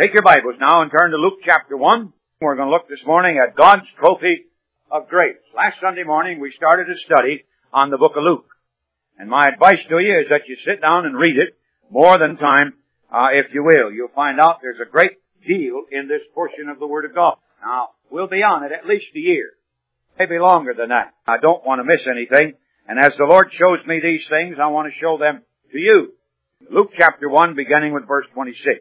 Take your Bibles now and turn to Luke chapter 1. We're going to look this morning at God's trophy of grace. Last Sunday morning we started a study on the book of Luke. And my advice to you is that you sit down and read it more than time, if you will. You'll find out there's a great deal in this portion of the Word of God. Now, we'll be on it at least a year. Maybe longer than that. I don't want to miss anything. And as the Lord shows me these things, I want to show them to you. Luke chapter 1, beginning with verse 26.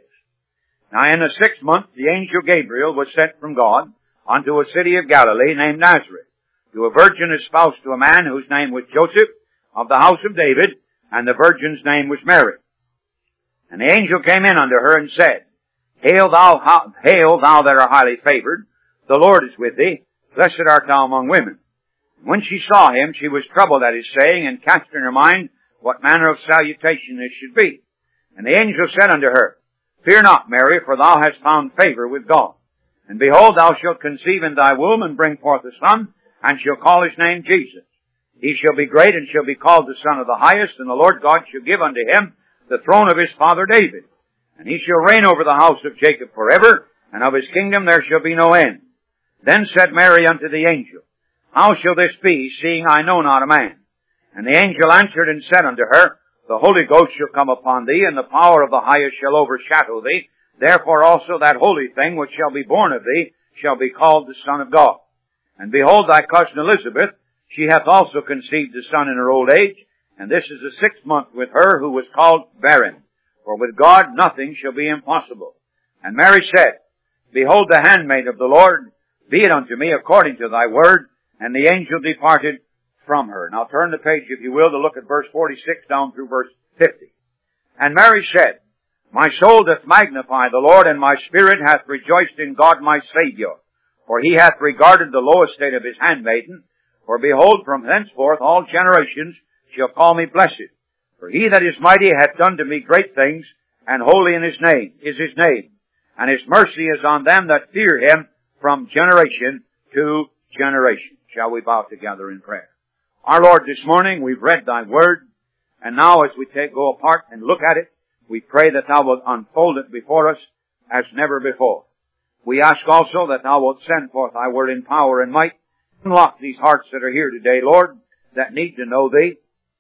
Now in the 6th month, the angel Gabriel was sent from God unto a city of Galilee named Nazareth, to a virgin espoused to a man whose name was Joseph, of the house of David, and the virgin's name was Mary. And the angel came in unto her and said, Hail thou that art highly favored, the Lord is with thee, blessed art thou among women. And when she saw him, she was troubled at his saying, and cast in her mind what manner of salutation this should be. And the angel said unto her, Fear not, Mary, for thou hast found favor with God. And behold, thou shalt conceive in thy womb, and bring forth a son, and shall call his name Jesus. He shall be great, and shall be called the Son of the Highest, and the Lord God shall give unto him the throne of his father David. And he shall reign over the house of Jacob forever, and of his kingdom there shall be no end. Then said Mary unto the angel, How shall this be, seeing I know not a man? And the angel answered and said unto her, The Holy Ghost shall come upon thee, and the power of the Highest shall overshadow thee. Therefore also that holy thing which shall be born of thee shall be called the Son of God. And behold, thy cousin Elizabeth, she hath also conceived a son in her old age, and this is the 6th month with her who was called barren. For with God nothing shall be impossible. And Mary said, Behold the handmaid of the Lord, be it unto me according to thy word. And the angel departed from her. Now turn the page, if you will, to look at verse 46 down through verse 50. And Mary said, My soul doth magnify the Lord, and my spirit hath rejoiced in God my Saviour. For he hath regarded the low estate of his handmaiden. For behold, from henceforth all generations shall call me blessed. For he that is mighty hath done to me great things, and holy in his name is his name. And his mercy is on them that fear him from generation to generation. Shall we bow together in prayer? Our Lord, this morning we've read thy word, and now as we go apart and look at it, we pray that thou wilt unfold it before us as never before. We ask also that thou wilt send forth thy word in power and might. Unlock these hearts that are here today, Lord, that need to know thee.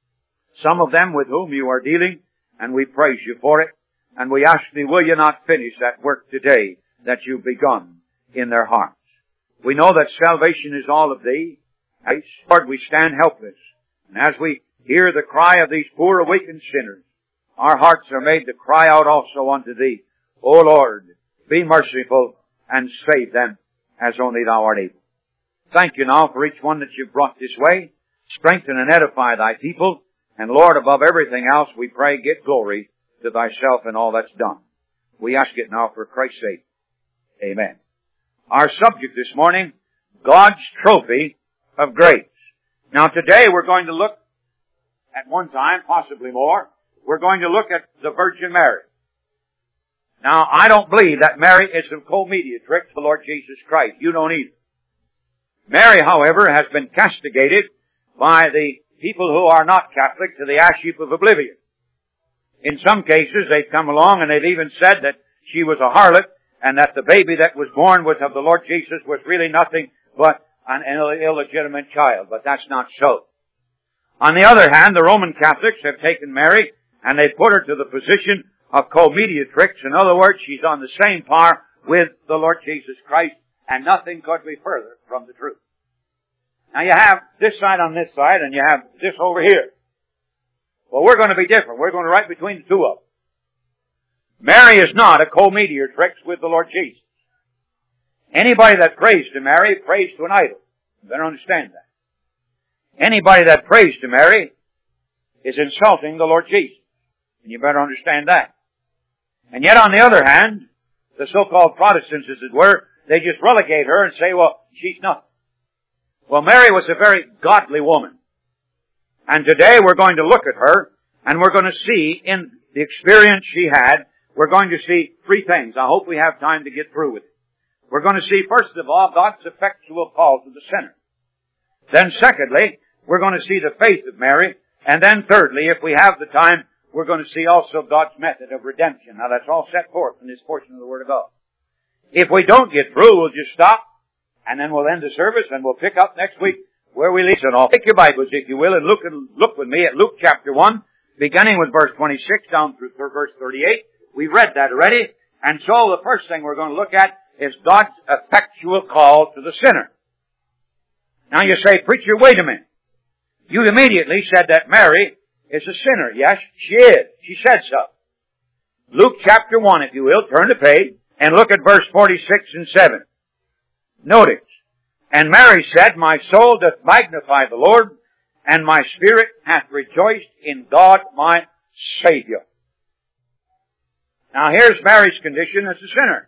Some of them with whom you are dealing, and we praise you for it. And we ask thee, will you not finish that work today that you've begun in their hearts? We know that salvation is all of thee. As Lord, we stand helpless. And as we hear the cry of these poor awakened sinners, our hearts are made to cry out also unto thee. O Lord, be merciful and save them as only thou art able. Thank you now for each one that you've brought this way. Strengthen and edify thy people. And Lord, above everything else, we pray, get glory to thyself in all that's done. We ask it now for Christ's sake. Amen. Our subject this morning, God's trophy of grace. Now today we're going to look at one time, possibly more, we're going to look at the Virgin Mary. Now I don't believe that Mary is a co-mediatrix to the Lord Jesus Christ. You don't either. Mary, however, has been castigated by the people who are not Catholic to the ash heap of oblivion. In some cases they've come along and they've even said that she was a harlot, and that the baby that was born was of the Lord Jesus was really nothing but an illegitimate child. But that's not so. On the other hand, the Roman Catholics have taken Mary and they put her to the position of co-mediatrix. In other words, she's on the same par with the Lord Jesus Christ, and nothing could be further from the truth. Now you have this side on this side, and you have this over here. Well, we're going to be different. We're going to right between the two of them. Mary is not a co-mediatrix with the Lord Jesus. Anybody that prays to Mary prays to an idol. You better understand that. Anybody that prays to Mary is insulting the Lord Jesus. And you better understand that. And yet on the other hand, the so-called Protestants, as it were, they just relegate her and say, well, she's nothing. Well, Mary was a very godly woman. And today we're going to look at her, and we're going to see in the experience she had, we're going to see three things. I hope we have time to get through with it. We're going to see, first of all, God's effectual call to the sinner. Then secondly, we're going to see the faith of Mary. And then thirdly, if we have the time, we're going to see also God's method of redemption. Now that's all set forth in this portion of the Word of God. If we don't get through, we'll just stop, and then we'll end the service, and we'll pick up next week where we leave it off. Take your Bibles, if you will, and look with me at Luke chapter 1, beginning with verse 26 down through verse 38. We've read that already. And so the first thing we're going to look at is God's effectual call to the sinner. Now you say, preacher, wait a minute. You immediately said that Mary is a sinner. Yes, she is. She said so. Luke chapter 1, if you will, turn the page and look at verse 46 and 7. Notice, and Mary said, my soul doth magnify the Lord, and my spirit hath rejoiced in God my Savior. Now here's Mary's condition as a sinner.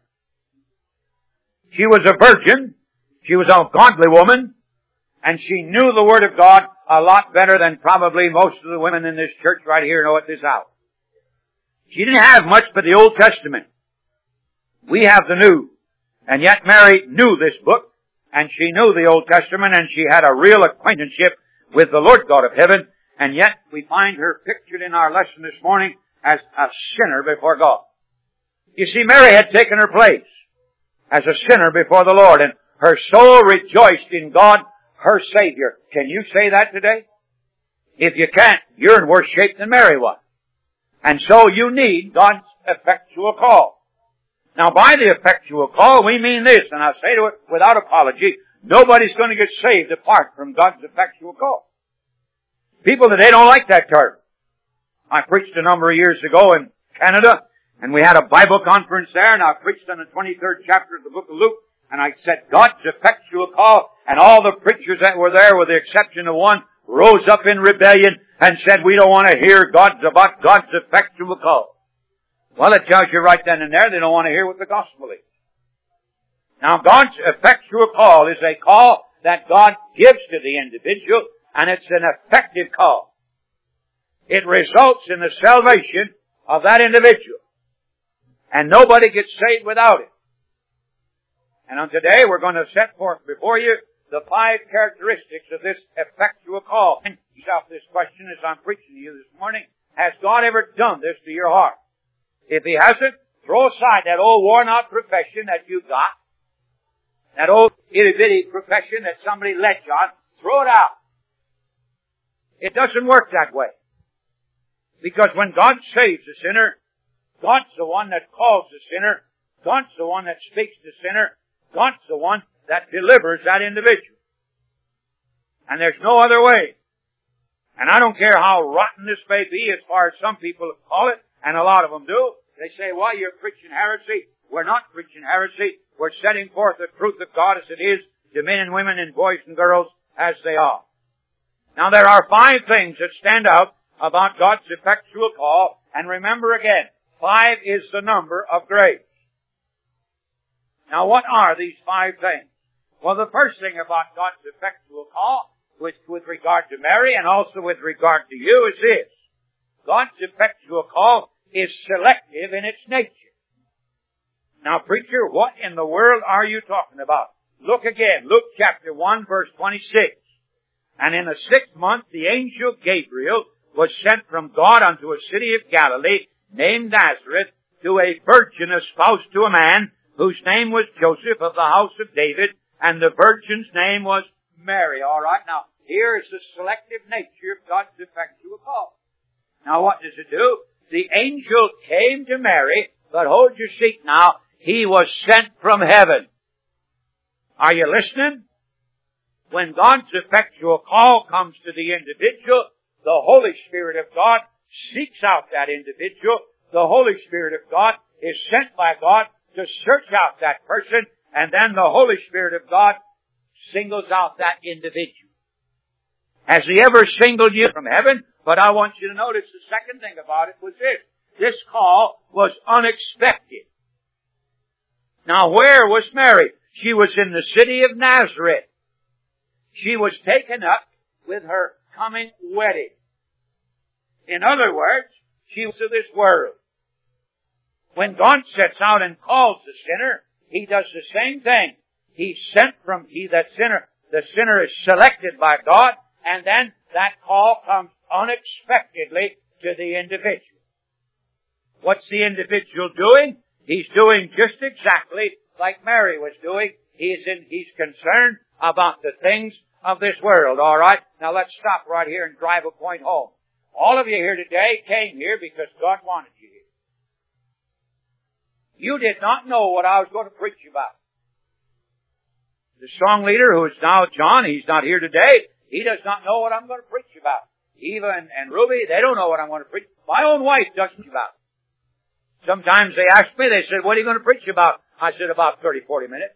She was a virgin, she was a godly woman, and she knew the Word of God a lot better than probably most of the women in this church right here know at this hour. She didn't have much but the Old Testament. We have the New. And yet Mary knew this book, and she knew the Old Testament, and she had a real acquaintanceship with the Lord God of heaven, and yet we find her pictured in our lesson this morning as a sinner before God. You see, Mary had taken her place as a sinner before the Lord, and her soul rejoiced in God, her Savior. Can you say that today? If you can't, you're in worse shape than Mary was. And so you need God's effectual call. Now by the effectual call, we mean this, and I'll say to it without apology, nobody's going to get saved apart from God's effectual call. People today don't like that term. I preached a number of years ago in Canada, and we had a Bible conference there, and I preached on the 23rd chapter of the book of Luke, and I said God's effectual call, and all the preachers that were there, with the exception of one, rose up in rebellion and said, we don't want to hear about God's effectual call. Well, it tells you right then and there they don't want to hear what the gospel is. Now, God's effectual call is a call that God gives to the individual, and it's an effective call. It results in the salvation of that individual. And nobody gets saved without it. And on today, we're going to set forth before you the 5 characteristics of this effectual call. Ask yourself this question as I'm preaching to you this morning. Has God ever done this to your heart? If He hasn't, throw aside that old worn-out profession that you got. That old itty-bitty profession that somebody let you on. Throw it out. It doesn't work that way. Because when God saves a sinner, God's the one that calls the sinner. God's the one that speaks to the sinner. God's the one that delivers that individual. And there's no other way. And I don't care how rotten this may be as far as some people call it, and a lot of them do. They say, well, you're preaching heresy. We're not preaching heresy. We're setting forth the truth of God as it is to men and women and boys and girls as they are. Now there are 5 things that stand out about God's effectual call. And remember again, 5 is the number of grace. Now what are these 5 things? Well, the first thing about God's effectual call, with regard to Mary and also with regard to you, is this. God's effectual call is selective in its nature. Now, preacher, what in the world are you talking about? Look again, Luke chapter 1, verse 26. And in the 6th month, the angel Gabriel was sent from God unto a city of Galilee named Nazareth to a virgin espoused to a man whose name was Joseph of the house of David, and the virgin's name was Mary. All right, now, here is the selective nature of God's effectual call. Now, what does it do? The angel came to Mary, but hold your seat now, he was sent from heaven. Are you listening? When God's effectual call comes to the individual, the Holy Spirit of God seeks out that individual. The Holy Spirit of God is sent by God to search out that person, and then the Holy Spirit of God singles out that individual. Has He ever singled you from heaven? But I want you to notice the second thing about it was this. This call was unexpected. Now where was Mary? She was in the city of Nazareth. She was taken up with her coming wedding. In other words, she was of this world. When God sets out and calls the sinner, He does the same thing. The sinner is selected by God, and then that call comes unexpectedly to the individual. What's the individual doing? He's doing just exactly like Mary was doing. He's concerned about the things of this world, alright? Now let's stop right here and drive a point home. All of you here today came here because God wanted you here. You did not know what I was going to preach about. The song leader, who is now John, he's not here today. He does not know what I'm going to preach about. Eva and Ruby, they don't know what I'm going to preach. My own wife doesn't know about. Sometimes they ask me, they said, what are you going to preach about? I said, about 30, 40 minutes.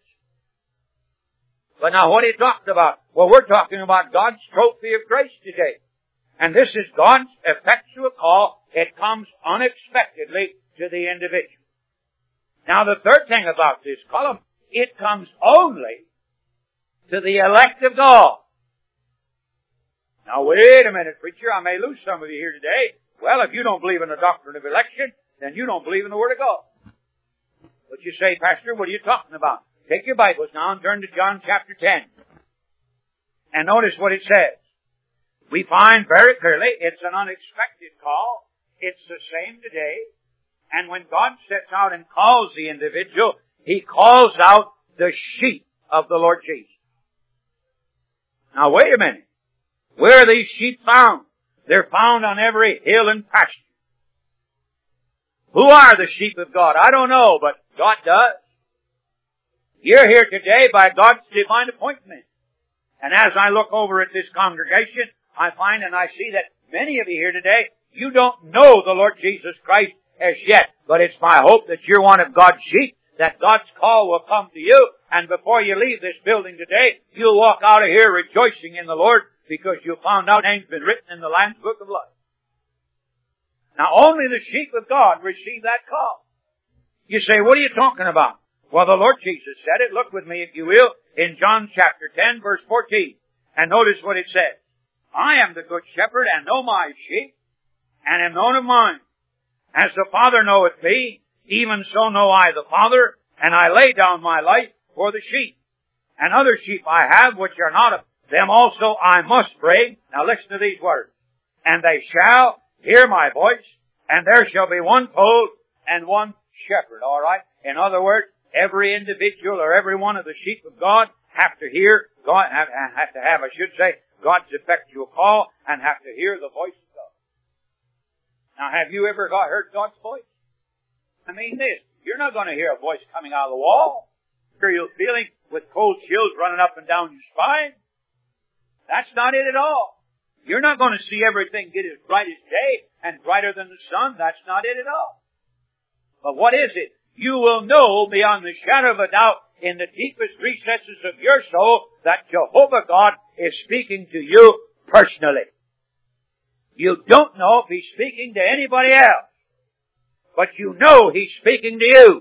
But now what are you talking about? Well, we're talking about God's trophy of grace today. And this is God's effectual call. It comes unexpectedly to the individual. Now the third thing about this column, it comes only to the elect of God. Now wait a minute, preacher, I may lose some of you here today. Well, if you don't believe in the doctrine of election, then you don't believe in the Word of God. But you say, Pastor, what are you talking about? Take your Bibles now and turn to John chapter 10. And notice what it says. We find very clearly it's an unexpected call. It's the same today. And when God sets out and calls the individual, He calls out the sheep of the Lord Jesus. Now wait a minute. Where are these sheep found? They're found on every hill and pasture. Who are the sheep of God? I don't know, but God does. You're here today by God's divine appointment. And as I look over at this congregation, I find and I see that many of you here today, you don't know the Lord Jesus Christ as yet. But it's my hope that you're one of God's sheep, that God's call will come to you, and before you leave this building today, you'll walk out of here rejoicing in the Lord because you found out name's been written in the Lamb's Book of Life. Now only the sheep of God receive that call. You say, what are you talking about? Well, the Lord Jesus said it. Look with me, if you will, in John chapter 10, verse 14. And notice what it says. I am the good shepherd, and know my sheep, and am known of mine. As the Father knoweth me, even so know I the Father, and I lay down my life for the sheep. And other sheep I have, which are not of them also I must bring. Now listen to these words. And they shall hear my voice, and there shall be one fold and one shepherd. All right? In other words, every individual or every one of the sheep of God have to hear God, have to have, I should say, God's effectual call and have to hear the voice of God. Now, have you ever heard God's voice? I mean this, you're not going to hear a voice coming out of the wall. You're feeling with cold chills running up and down your spine. That's not it at all. You're not going to see everything get as bright as day and brighter than the sun. That's not it at all. But what is it? You will know beyond the shadow of a doubt in the deepest recesses of your soul that Jehovah God is speaking to you personally. You don't know if He's speaking to anybody else, but you know He's speaking to you.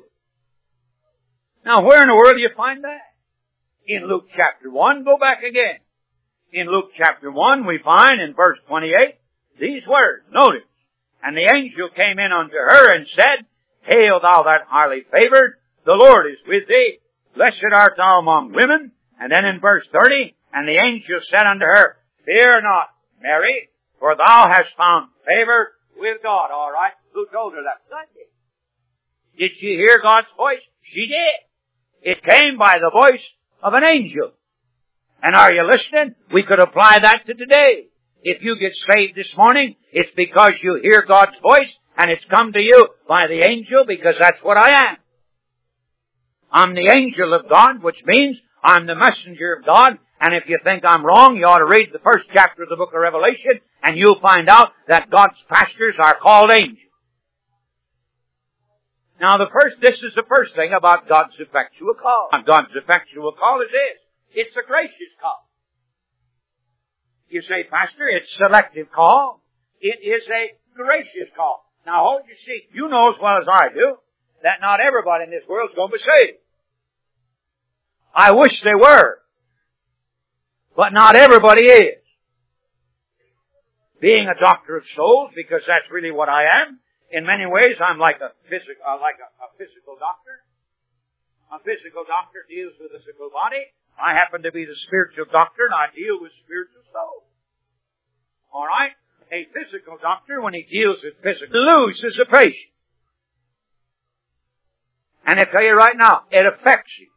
Now where in the world do you find that? In Luke chapter 1, go back again. In Luke chapter 1 we find in verse 28 these words. Notice. And the angel came in unto her and said, Hail thou that highly favored, the Lord is with thee. Blessed art thou among women. And then in verse 30, and the angel said unto her, Fear not, Mary, for thou hast found favor with God. All right. Who told her that? God did. Did she hear God's voice? She did. It came by the voice of an angel. And are you listening? We could apply that to today. If you get saved this morning, it's because you hear God's voice and it's come to you by the angel, because that's what I am. I'm the angel of God, which means I'm the messenger of God. And if you think I'm wrong, you ought to read the first chapter of the book of Revelation, and you'll find out that God's pastors are called angels. Now this is the first thing about God's effectual call. God's effectual call is this. It's a gracious call. You say, Pastor, it's a selective call. It is a gracious call. Now hold your seat. You know as well as I do that not everybody in this world is going to be saved. I wish they were. But not everybody is. Being a doctor of souls, because that's really what I am, in many ways I'm like a physical doctor. A physical doctor deals with the physical body. I happen to be the spiritual doctor, and I deal with spiritual souls. All right? A physical doctor, when he deals with physical, loses a patient. And I tell you right now, it affects him.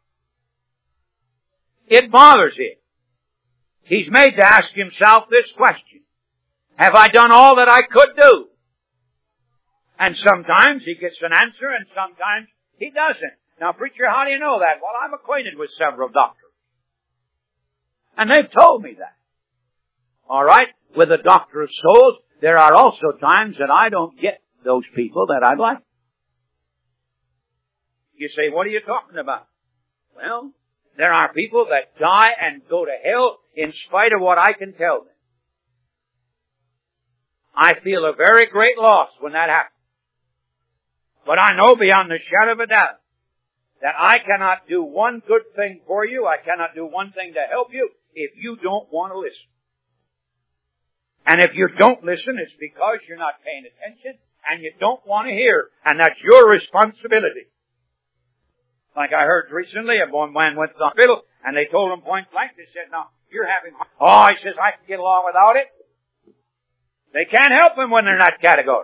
It bothers him. He's made to ask himself this question. Have I done all that I could do? And sometimes he gets an answer and sometimes he doesn't. Now, preacher, how do you know that? Well, I'm acquainted with several doctors. And they've told me that. All right? With a doctor of souls, there are also times that I don't get those people that I'd like. You say, what are you talking about? Well, there are people that die and go to hell in spite of what I can tell them. I feel a very great loss when that happens. But I know beyond the shadow of a doubt that I cannot do one good thing for you, I cannot do one thing to help you, if you don't want to listen. And if you don't listen, it's because you're not paying attention and you don't want to hear. And that's your responsibility. Like I heard recently, a man went to the hospital and they told him point blank, they said, no, you're having, he says, I can get along without it. They can't help him when they're in that category.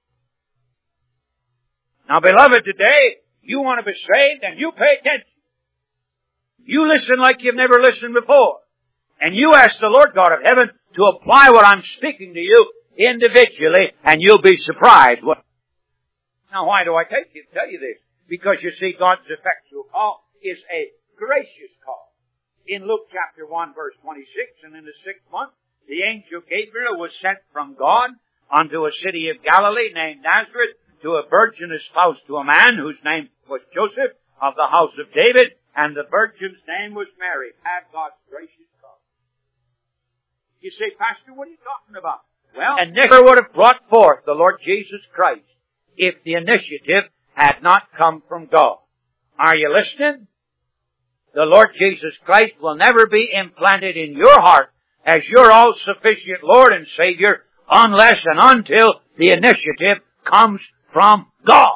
Now, beloved, today, you want to be saved and you pay attention. You listen like you've never listened before. And you ask the Lord God of heaven to apply what I'm speaking to you individually, and you'll be surprised. Now, why do I tell you this? Because you see, God's effectual call is a gracious call. In Luke chapter 1, verse 26, and in the 6th month, the angel Gabriel was sent from God unto a city of Galilee named Nazareth to a virgin espoused to a man whose name was Joseph of the house of David, and the virgin's name was Mary. Had God's gracious call. You say, Pastor, what are you talking about? Well, and never would have brought forth the Lord Jesus Christ if the initiative had not come from God. Are you listening? The Lord Jesus Christ will never be implanted in your heart as your all-sufficient Lord and Savior unless and until the initiative comes from God.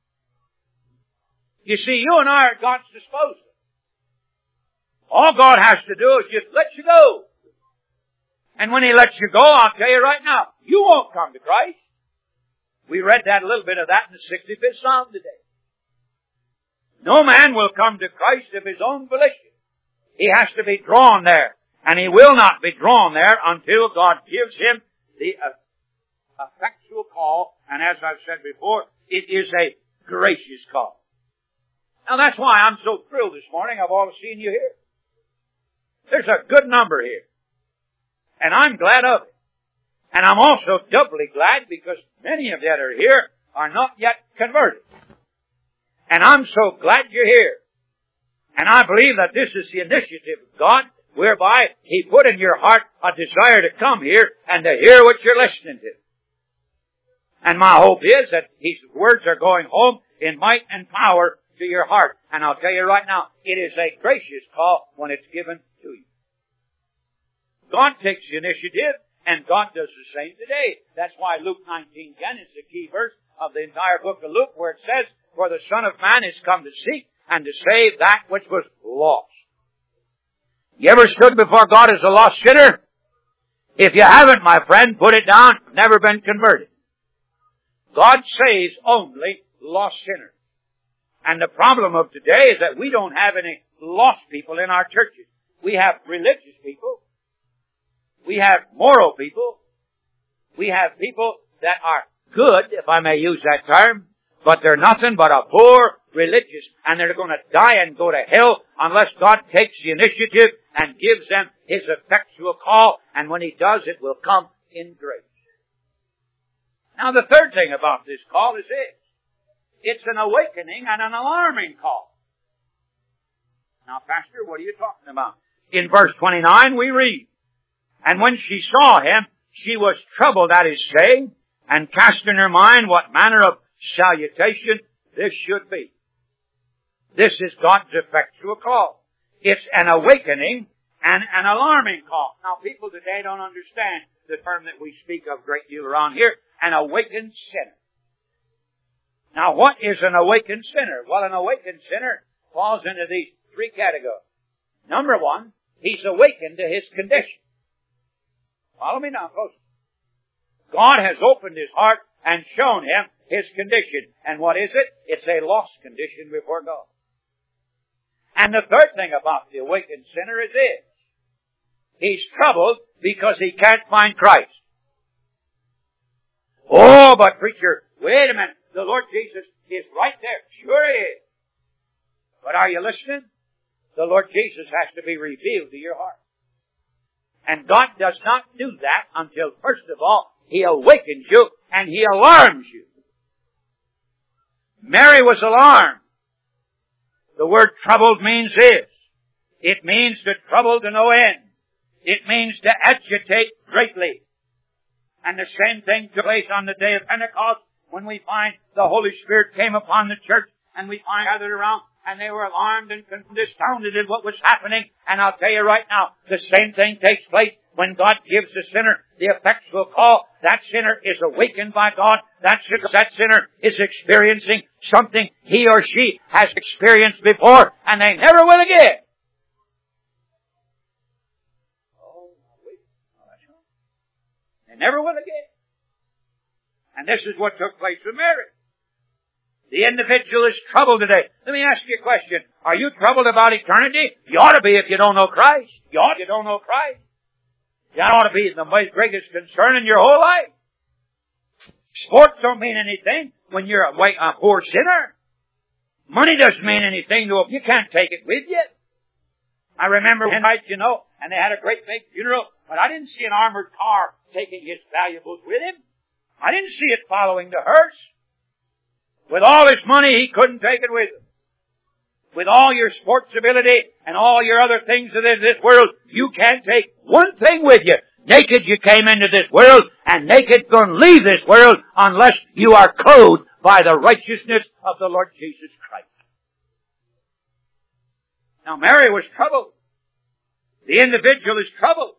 You see, you and I are God's disposal. All God has to do is just let you go. And when He lets you go, I'll tell you right now, you won't come to Christ. We read that a little bit of that in the 65th Psalm today. No man will come to Christ of his own volition. He has to be drawn there. And he will not be drawn there until God gives him the effectual call. And as I've said before, it is a gracious call. Now that's why I'm so thrilled this morning of all seeing you here. There's a good number here. And I'm glad of it. And I'm also doubly glad because many of that are here are not yet converted. And I'm so glad you're here. And I believe that this is the initiative of God whereby He put in your heart a desire to come here and to hear what you're listening to. And my hope is that His words are going home in might and power to your heart. And I'll tell you right now, it is a gracious call when it's given to you. God takes the initiative, and God does the same today. That's why Luke 19:10 is the key verse of the entire book of Luke, where it says, "For the Son of Man is come to seek and to save that which was lost." You ever stood before God as a lost sinner? If you haven't, my friend, put it down. Never been converted. God saves only lost sinners. And the problem of today is that we don't have any lost people in our churches. We have religious people. We have moral people. We have people that are good, if I may use that term, but they're nothing but a poor religious, and they're going to die and go to hell unless God takes the initiative and gives them His effectual call, and when He does, it will come in grace. Now the third thing about this call is this. It's an awakening and an alarming call. Now, Pastor, what are you talking about? In verse 29 we read, "And when she saw him, she was troubled at his saying, and cast in her mind what manner of salutation this should be." This is God's effectual call. It's an awakening and an alarming call. Now, people today don't understand the term that we speak of a great deal around here, an awakened sinner. Now, what is an awakened sinner? Well, an awakened sinner falls into these three categories. Number one, he's awakened to his condition. Follow me now, folks. God has opened his heart and shown him his condition. And what is it? It's a lost condition before God. And the third thing about the awakened sinner is this. He's troubled because he can't find Christ. Oh, but preacher, wait a minute. The Lord Jesus is right there. Sure he is. But are you listening? The Lord Jesus has to be revealed to your heart. And God does not do that until, first of all, He awakens you and He alarms you. Mary was alarmed. The word troubled means this. It means to trouble to no end. It means to agitate greatly. And the same thing took place on the day of Pentecost when we find the Holy Spirit came upon the church and we find gathered around and they were alarmed and astounded at what was happening. And I'll tell you right now, the same thing takes place when God gives the sinner the effectual call. That sinner is awakened by God. That sinner is experiencing something he or she has experienced before and they never will again. They never will again. And this is what took place with Mary. The individual is troubled today. Let me ask you a question. Are you troubled about eternity? You ought to be if you don't know Christ. You ought to don't know Christ. That ought to be the greatest concern in your whole life. Sports don't mean anything when you're a poor sinner. Money doesn't mean anything to you. You can't take it with you. I remember one night, and they had a great big funeral, but I didn't see an armored car taking his valuables with him. I didn't see it following the hearse. With all his money, he couldn't take it with him. With all your sports ability and all your other things of this world, you can't take one thing with you. Naked you came into this world, and naked going to leave this world unless you are clothed by the righteousness of the Lord Jesus Christ. Now Mary was troubled. The individual is troubled.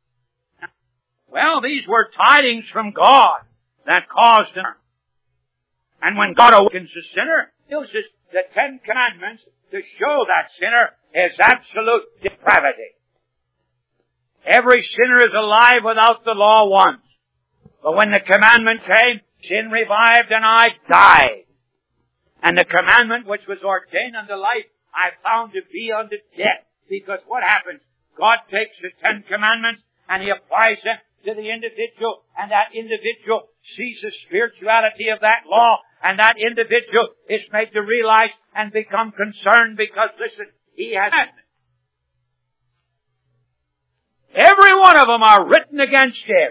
Well, these were tidings from God that caused him. And when God awakens the sinner, He uses the 10 Commandments to show that sinner his absolute depravity. Every sinner is alive without the law once. But when the commandment came, sin revived and I died. And the commandment which was ordained unto life, I found to be unto death. Because what happens? God takes the 10 Commandments and He applies them to the individual, and that individual sees the spirituality of that law, and that individual is made to realize and become concerned because, listen, he has every one of them are written against him.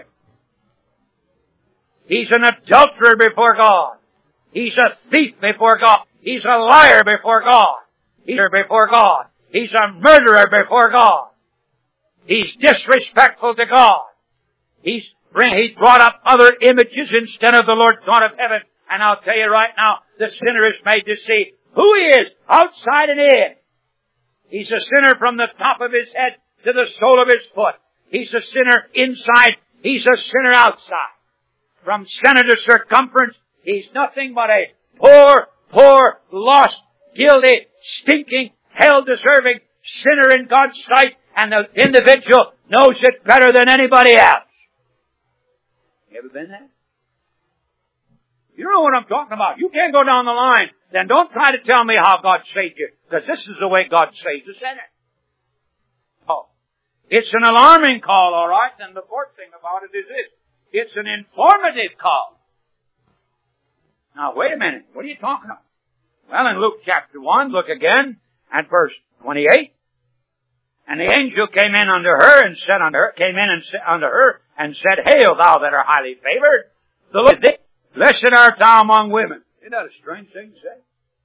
He's an adulterer before God. He's a thief before God. He's a liar before God. He's before God. He's a murderer before God. He's disrespectful to God. He's brought up other images instead of the Lord God of heaven. And I'll tell you right now, the sinner is made to see who he is, outside and in. He's a sinner from the top of his head to the sole of his foot. He's a sinner inside. He's a sinner outside. From center to circumference, he's nothing but a poor, lost, guilty, stinking, hell-deserving sinner in God's sight. And the individual knows it better than anybody else. You ever been there? You know what I'm talking about. You can't go down the line. Then don't try to tell me how God saved you, because this is the way God saves a sinner. Oh. It's an alarming call, all right. And the fourth thing about it is this. It's an informative call. Now, wait a minute. What are you talking about? Well, in Luke chapter 1, look again at verse 28. And the angel came in unto her and said unto her, Hail, thou that art highly favored. The Lord is thee. Blessed art thou among women. Isn't that a strange thing to say?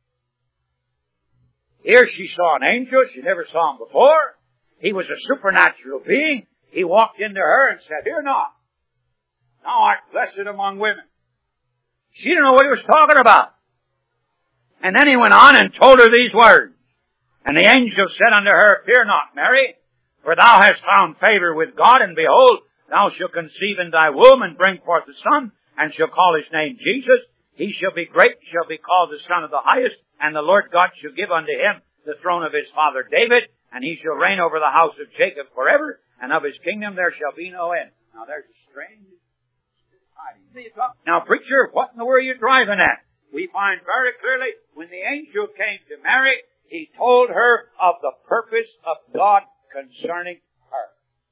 Here she saw an angel. She never saw him before. He was a supernatural being. He walked into her and said, Fear not. Thou art blessed among women. She didn't know what he was talking about. And then he went on and told her these words. And the angel said unto her, Fear not, Mary, for thou hast found favor with God, and behold, thou shalt conceive in thy womb and bring forth a son, and shall call his name Jesus. He shall be great, shall be called the Son of the Highest, and the Lord God shall give unto him the throne of his father David, and he shall reign over the house of Jacob forever, and of his kingdom there shall be no end. Now there's a strange. Now, preacher, what in the world are you driving at? We find very clearly when the angel came to Mary, he told her of the purpose of God concerning her.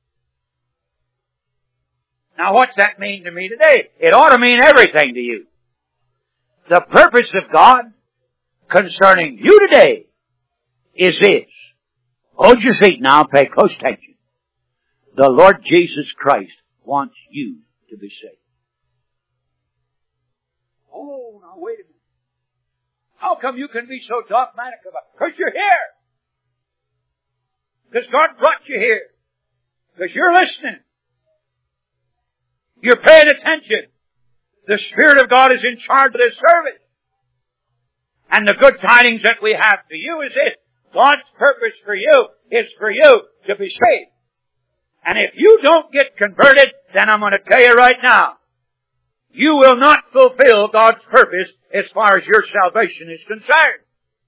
Now, what's that mean to me today? It ought to mean everything to you. The purpose of God concerning you today is this. Hold your seat now, pay close attention. The Lord Jesus Christ wants you to be saved. Oh, now wait a minute. How come you can be so dogmatic about it? Because you're here. Because God brought you here. Because you're listening. You're paying attention. The Spirit of God is in charge of this service. And the good tidings that we have to you is this. God's purpose for you is for you to be saved. And if you don't get converted, then I'm going to tell you right now, you will not fulfill God's purpose as far as your salvation is concerned.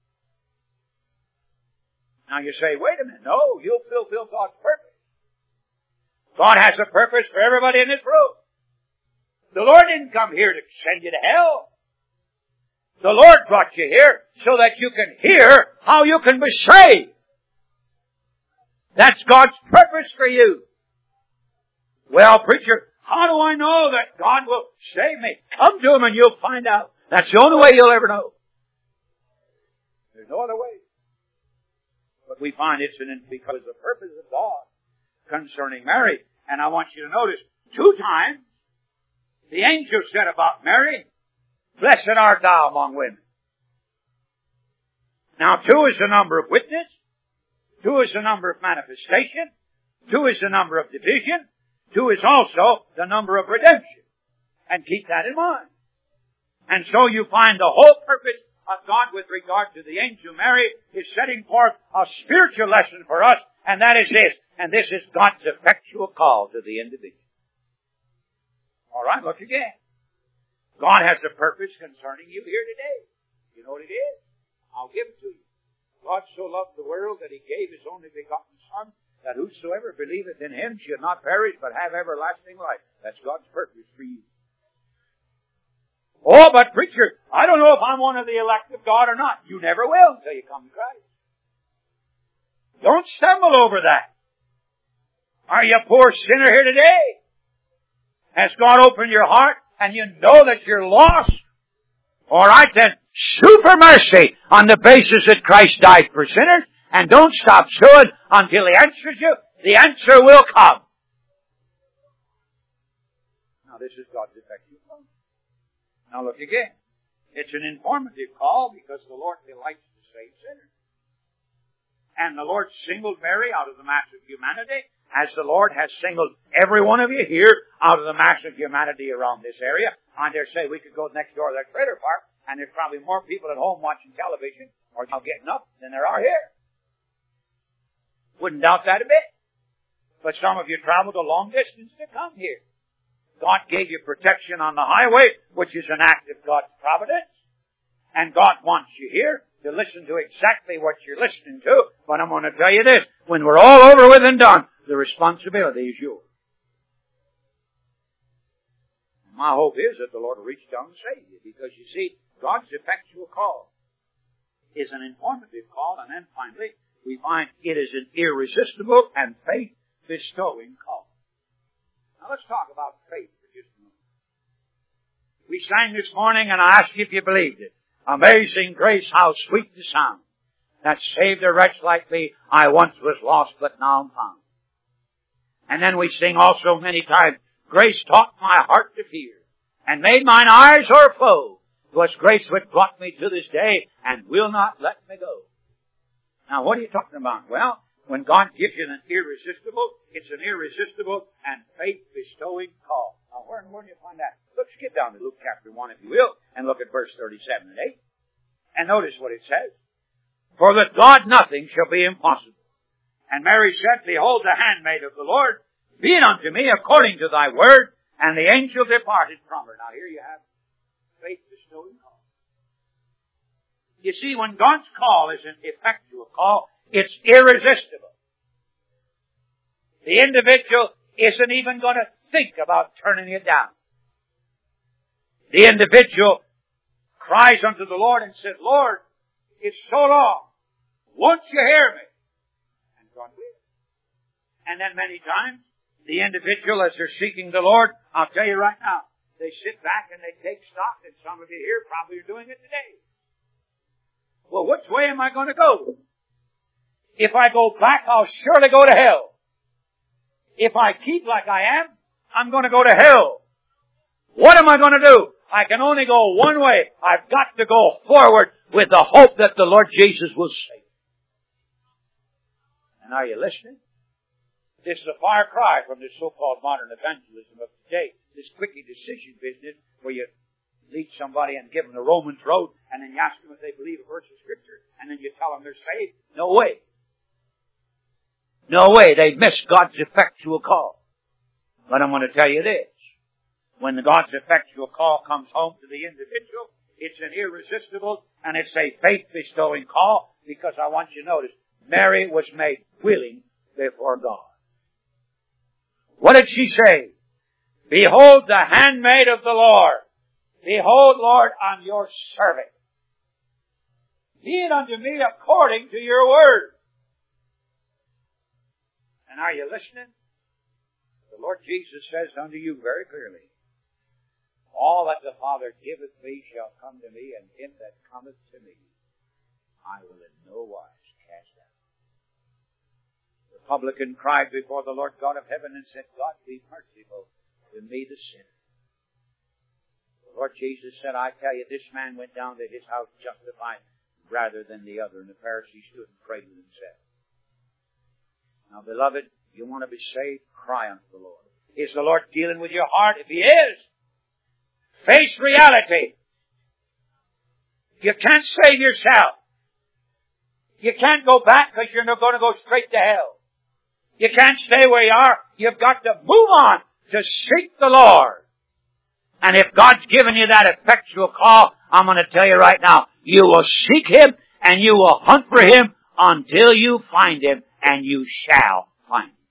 Now you say, wait a minute, no, you'll fulfill God's purpose. God has a purpose for everybody in this room. The Lord didn't come here to send you to hell. The Lord brought you here so that you can hear how you can be saved. That's God's purpose for you. Well, preacher, how do I know that God will save me? Come to Him and you'll find out. That's the only way you'll ever know. There's no other way. But we find it's because of the purpose of God concerning Mary. And I want you to notice, 2 times, the angel said about Mary, blessed art thou among women. Now 2 is the number of witness. 2 is the number of manifestation. 2 is the number of division. 2 is also the number of redemption. And keep that in mind. And so you find the whole purpose of God with regard to the angel Mary is setting forth a spiritual lesson for us, and that is this. And this is God's effectual call to the individual. All right, look again. God has a purpose concerning you here today. You know what it is? I'll give it to you. God so loved the world that He gave His only begotten Son, that whosoever believeth in Him should not perish but have everlasting life. That's God's purpose for you. Oh, but preacher, I don't know if I'm one of the elect of God or not. You never will until you come to Christ. Don't stumble over that. Are you a poor sinner here today? Has God opened your heart and you know that you're lost? All right then, sue for mercy on the basis that Christ died for sinners, and don't stop suing until He answers you. The answer will come. Now this is God's effective call. Now look again. It's an informative call because the Lord delights to save sinners. And the Lord singled Mary out of the mass of humanity, as the Lord has singled every one of you here out of the mass of humanity around this area. I dare say we could go next door to that trailer park, and there's probably more people at home watching television or getting up than there are here. Wouldn't doubt that a bit. But some of you traveled a long distance to come here. God gave you protection on the highway, which is an act of God's providence. And God wants you here to listen to exactly what you're listening to. But I'm going to tell you this. When we're all over with and done, the responsibility is yours. My hope is that the Lord will reach down and save you. Because you see, God's effectual call is an informative call. And then finally, we find it is an irresistible and faith-bestowing call. Now let's talk about faith for just a moment. We sang this morning and I asked you if you believed it. Amazing grace, how sweet the sound that saved a wretch like me. I once was lost, but now am found. And then we sing also many times, grace taught my heart to fear, and made mine eyes o'erflow. 'Twas grace which brought me to this day, and will not let me go. Now what are you talking about? Well, when God gives you an irresistible, it's an irresistible and faith-bestowing call. Now where do you find that? Let's skip down to Luke chapter 1, if you will, and look at verse 37 and 8. And notice what it says. For with God nothing shall be impossible. And Mary said, behold, the handmaid of the Lord, be it unto me according to thy word. And the angel departed from her. Now here you have faith-bestowing call. You see, when God's call is an effectual call, it's irresistible. The individual isn't even going to think about turning it down. The individual cries unto the Lord and says, Lord, it's so long. Won't you hear me? And God will. And then many times, the individual, as they're seeking the Lord, I'll tell you right now, they sit back and they take stock, and some of you here probably are doing it today. Well, which way am I going to go? If I go back, I'll surely go to hell. If I keep like I am, I'm going to go to hell. What am I going to do? I can only go one way. I've got to go forward with the hope that the Lord Jesus will save. And are you listening? This is a far cry from this so-called modern evangelism of today. This quickie decision business where you lead somebody and give them the Romans road and then you ask them if they believe a verse of Scripture and then you tell them they're saved. No way. No way. They miss God's effectual call. But I'm going to tell you this. When God's effectual call comes home to the individual, it's an irresistible and it's a faith-bestowing call, because I want you to notice, Mary was made willing before God. What did she say? Behold the handmaid of the Lord. Behold, Lord, I'm your servant. Be it unto me according to your word. And are you listening? The Lord Jesus says unto you very clearly, all that the Father giveth me shall come to me, and him that cometh to me I will in no wise cast out. The publican cried before the Lord God of heaven and said, God, be merciful to me the sinner. The Lord Jesus said, I tell you, this man went down to his house justified rather than the other. And the Pharisees stood and prayed with themselves. Now, beloved, you want to be saved? Cry unto the Lord. Is the Lord dealing with your heart? If He is, face reality. You can't save yourself. You can't go back because you're not going to go straight to hell. You can't stay where you are. You've got to move on to seek the Lord. And if God's given you that effectual call, I'm going to tell you right now, you will seek Him and you will hunt for Him until you find Him, and you shall find Him.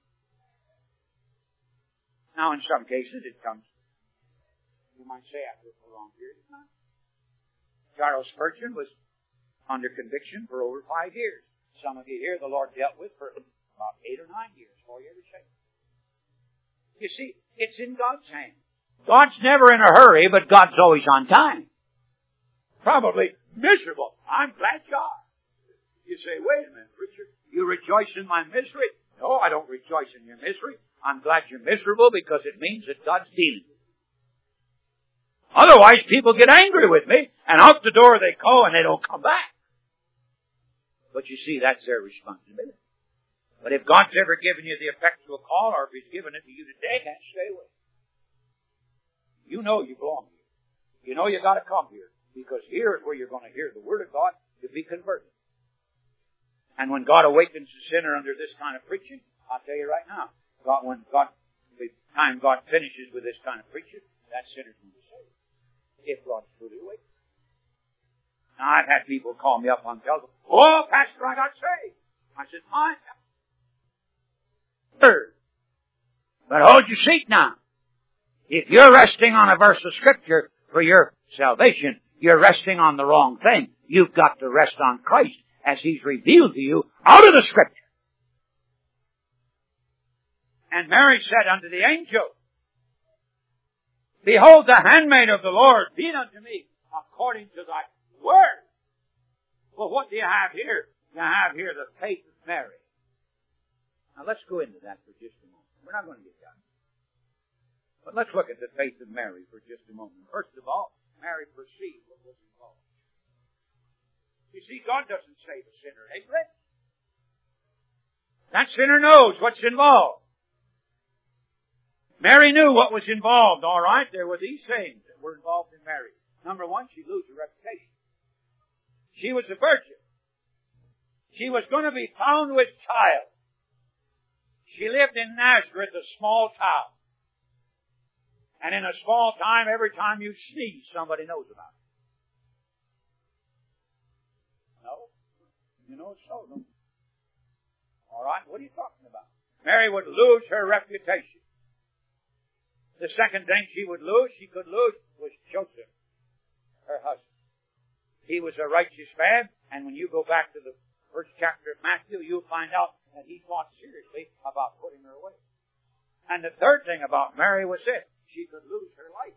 Now, in some cases, it comes, you might say, after a long period of time. Charles Spurgeon was under conviction for over 5 years. Some of you here, the Lord dealt with for about 8 or 9 years before you ever saved. You see, it's in God's hands. God's never in a hurry, but God's always on time. Probably miserable. I'm glad you are. You say, wait a minute, preacher, you rejoice in my misery? No, I don't rejoice in your misery. I'm glad you're miserable because it means that God's dealing with you. Otherwise, people get angry with me, and out the door they go and they don't come back. But you see, that's their responsibility. But if God's ever given you the effectual call, or if He's given it to you today, then stay away. You know you belong here. You know you got to come here, because here is where you're going to hear the Word of God to be converted. And when God awakens the sinner under this kind of preaching, I'll tell you right now, the time God finishes with this kind of preaching, that sinner's going to be saved. If God's truly awake. Now, I've had people call me up on telephone. Oh, Pastor, I got saved. I said, fine. Third. But hold your seat now. If you're resting on a verse of Scripture for your salvation, you're resting on the wrong thing. You've got to rest on Christ as He's revealed to you out of the Scripture. And Mary said unto the angel, Behold the handmaid of the Lord, be it unto me according to thy word. Well, what do you have here? You have here the faith of Mary. Now let's go into that for just a moment. We're not going to get done. But let's look at the faith of Mary for just a moment. First of all, Mary perceived what was involved. You see, God doesn't save a sinner ignorant. That sinner knows what's involved. Mary knew what was involved, all right? There were these things that were involved in Mary. Number one, she'd lose her reputation. She was a virgin. She was going to be found with child. She lived in Nazareth, a small town. And in a small town, every time you sneeze, somebody knows about it. No? You know it's so, don't you? All right, what are you talking about? Mary would lose her reputation. The second thing she could lose, was Joseph. her husband. He was a righteous man, and when you go back to the first chapter of Matthew, you'll find out that he thought seriously about putting her away. And the third thing about Mary was this: she could lose her life.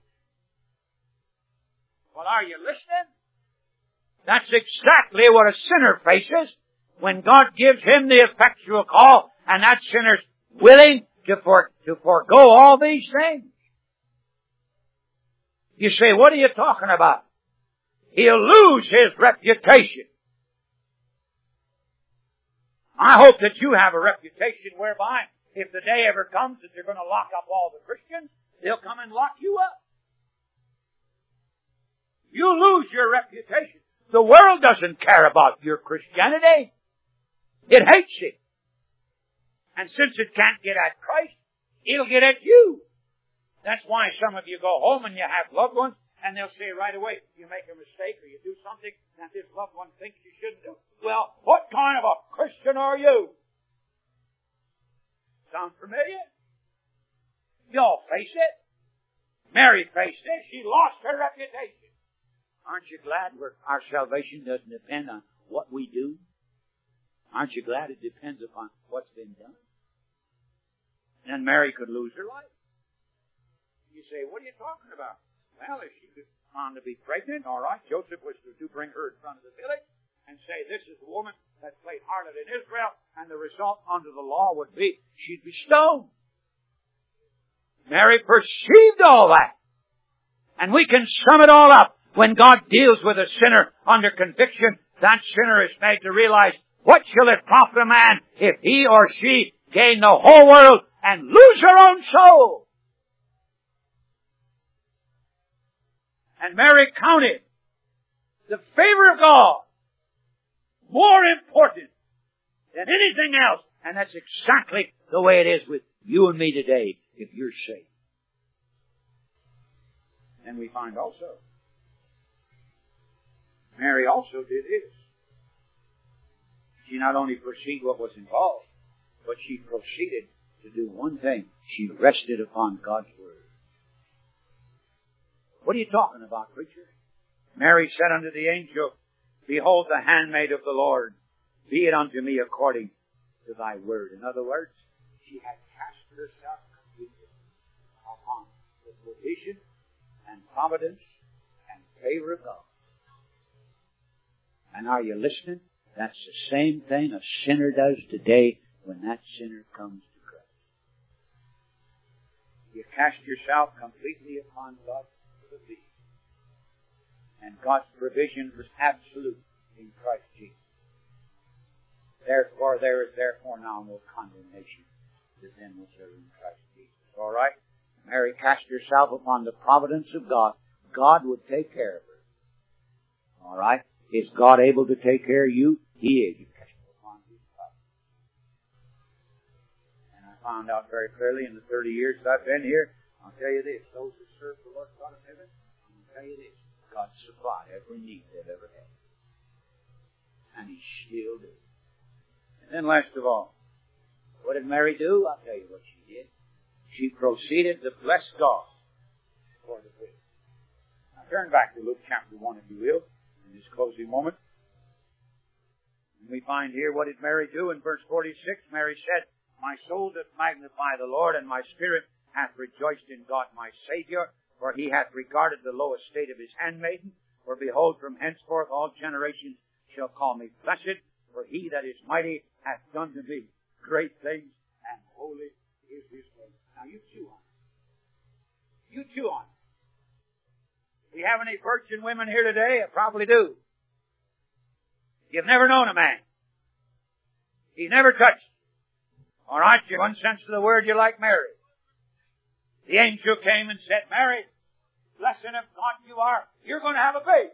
Well, are you listening? That's exactly what a sinner faces when God gives him the effectual call, and that sinner's willing to forego all these things. You say, what are you talking about? He'll lose his reputation. I hope that you have a reputation whereby if the day ever comes that they're going to lock up all the Christians, they'll come and lock you up. You lose your reputation. The world doesn't care about your Christianity. It hates it. And since it can't get at Christ, it'll get at you. That's why some of you go home and you have loved ones, and they'll say right away, you make a mistake or you do something that this loved one thinks you shouldn't do. Well, what kind of a Christian are you? Sound familiar? You all face it. Mary faced it. She lost her reputation. Aren't you glad our salvation doesn't depend on what we do? Aren't you glad it depends upon what's been done? And Mary could lose her life. You say, what are you talking about? Well, if she was found to be pregnant, all right, Joseph was to bring her in front of the village and say, this is the woman that played harlot in Israel, and the result under the law would be she'd be stoned. Mary perceived all that. And we can sum it all up. When God deals with a sinner under conviction, that sinner is made to realize, what shall it profit a man if he or she gain the whole world and lose her own soul? And Mary counted the favor of God more important than anything else. And that's exactly the way it is with you and me today, if you're saved. And we find also, Mary also did this. She not only perceived what was involved, but she proceeded to do one thing. She rested upon God's Word. What are you talking about, preacher? Mary said unto the angel, behold the handmaid of the Lord, be it unto me according to thy word. In other words, she had cast herself completely upon the provision and providence and favor of God. And are you listening? That's the same thing a sinner does today when that sinner comes to Christ. You cast yourself completely upon God's provision. And God's provision was absolute in Christ Jesus. Therefore, there is now no condemnation to them which are in Christ Jesus. All right? Mary cast herself upon the providence of God. God would take care of her. All right? Is God able to take care of you? He is. You cast it upon His providence. And I found out very clearly in the 30 years that I've been here, I'll tell you this, those who serve the Lord God of heaven, I'll tell you this, God supplied every need they've ever had. And He still does. And then last of all, what did Mary do? I'll tell you what she did. She proceeded to bless God for the good. Now turn back to Luke chapter 1, if you will, in this closing moment. And we find here, what did Mary do? In verse 46, Mary said, my soul doth magnify the Lord, and my spirit hath rejoiced in God my Savior, for He hath regarded the low estate of His handmaiden. For behold, from henceforth all generations shall call me blessed, for He that is mighty hath done to me great things, and holy is His name. Now you chew on it. You chew on it. Do you have any virgin women here today? I probably do. You've never known a man. He's never touched. All right, in one sense of the word, you're like Mary. The angel came and said, Mary, blessed of God you are. You're going to have a baby.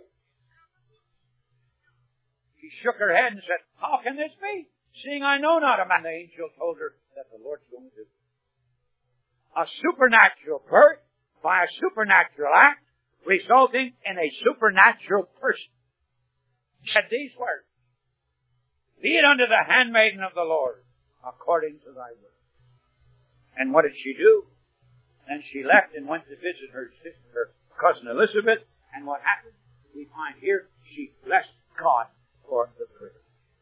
She shook her head and said, how can this be? Seeing I know not a man. The angel told her that the Lord's going to do a supernatural birth by a supernatural act, resulting in a supernatural person. She said these words, be it unto the handmaiden of the Lord, according to thy word. And what did she do? Then she left and went to visit her sister, her cousin Elizabeth. And what happened? we find here she blessed God for the privilege.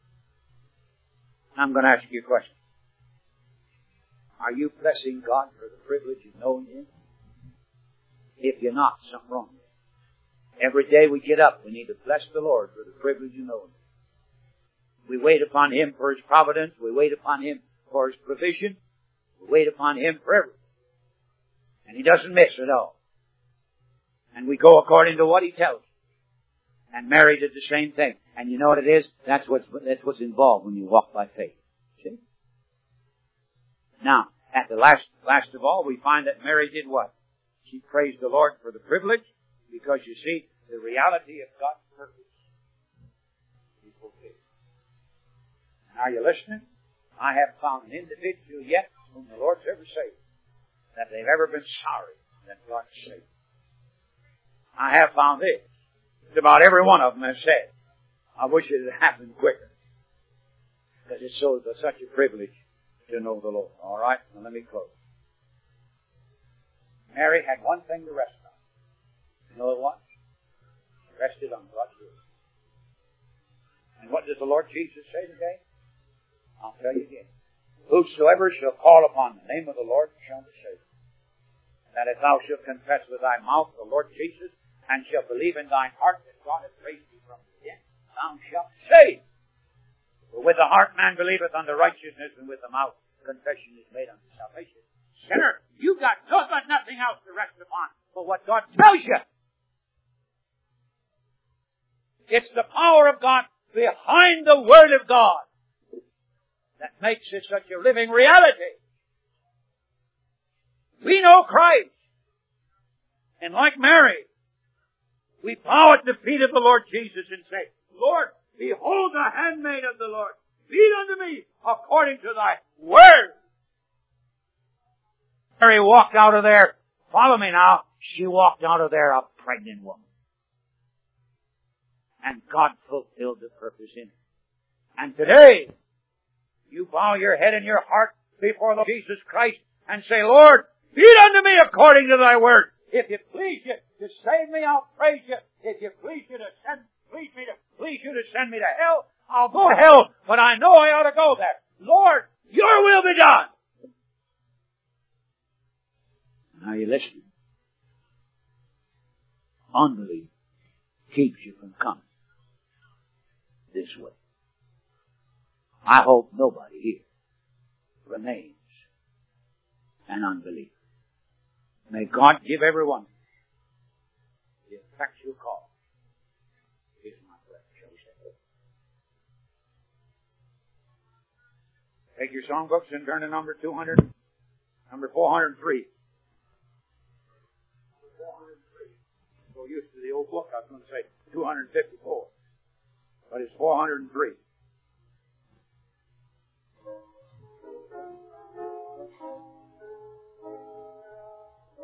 I'm going to ask you a question. Are you blessing God for the privilege of knowing Him? If you're not, something wrong. Every day we get up, we need to bless the Lord for the privilege of knowing Him. We wait upon Him for His providence. We wait upon Him for His provision. We wait upon Him for everything. And He doesn't miss at all. And we go according to what He tells us. And Mary did the same thing. And you know what it is? That's what's involved when you walk by faith. See? Now, at the last of all, we find that Mary did what? She praised the Lord for the privilege, because you see, the reality of God's purpose is fulfilled. And are you listening? I haven't found an individual yet whom the Lord's ever saved that they've ever been sorry that God saved. I have found this. About every one of them has said, I wish it had happened quicker. Because it's such a privilege to know the Lord. All right? Now let me close. Mary had one thing to rest on. You know what? She rested on God's word. And what does the Lord Jesus say today? I'll tell you again. Whosoever shall call upon the name of the Lord shall be saved. That if thou shalt confess with thy mouth the Lord Jesus, and shalt believe in thine heart that God hath raised thee from the dead, thou shalt be saved. For with the heart man believeth unto righteousness, and with the mouth confession is made unto salvation. Sinner, you got nothing else to rest upon but what God tells you. It's the power of God behind the Word of God that makes it such a living reality. We know Christ. And like Mary, we bow at the feet of the Lord Jesus and say, Lord, behold the handmaid of the Lord. Be it unto me according to thy word. Mary walked out of there. Follow me now. She walked out of there a pregnant woman. And God fulfilled the purpose in her. And today, you bow your head and your heart before the Lord Jesus Christ and say, Lord, be it unto me according to thy word. If you please you to save me, I'll praise you. If you please you to send me to hell, I'll go to hell, but I know I ought to go there. Lord, your will be done. Now you listen. Unbelief keeps you from coming this way. I hope nobody here remains an unbeliever. May God give everyone the effectual call. Here's my prayer. Shall we say? Take your songbooks and turn to number 403. Number 403. So used to the old book, I was going to say 254. But it's 403.